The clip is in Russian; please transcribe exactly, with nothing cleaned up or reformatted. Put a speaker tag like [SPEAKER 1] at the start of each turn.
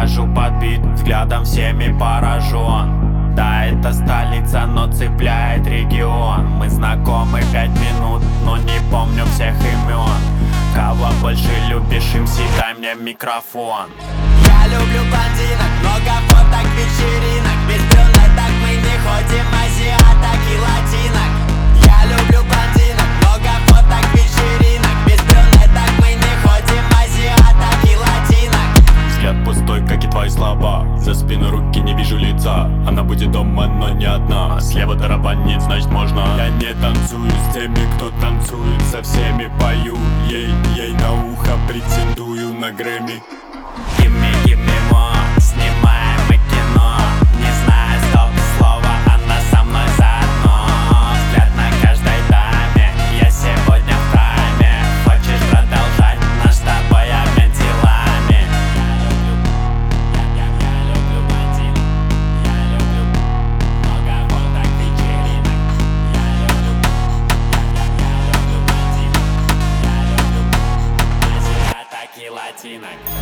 [SPEAKER 1] хожу подбит, взглядом всеми поражен. Да, это столица, но цепляет регион. Мы знакомы пять минут, но не помню всех имен. Кого больше любишь, им дай мне микрофон.
[SPEAKER 2] Я люблю блондинок, много фоток, вечеринок. Без брюнеток мы не ходим, азиаток и латинок. Я люблю блондинок, много фоток, вечеринок. Без брюнеток мы не ходим, азиаток и латинок.
[SPEAKER 3] Взгляд пустой, как и твои слова. За спиной руки, не вижу лица. Она будет дома, но не одна. Слева тарабанит, значит можно. Я не танцую с теми, кто танцует. Со всеми пою, ей, ей на ухо претендую на Грэмми.
[SPEAKER 1] Give me, give me more, снимаем мы кино. Не знаю столько слова, она со мной заодно. Взгляд на каждой даме, я сегодня в прайме. Хочешь продолжать наш с тобой обмен делами? Я люблю, я, я, я люблю блондин. Я люблю много фоток, вечеринок. Я люблю, я, я, я люблю блондин. Я люблю азиаток и латинок.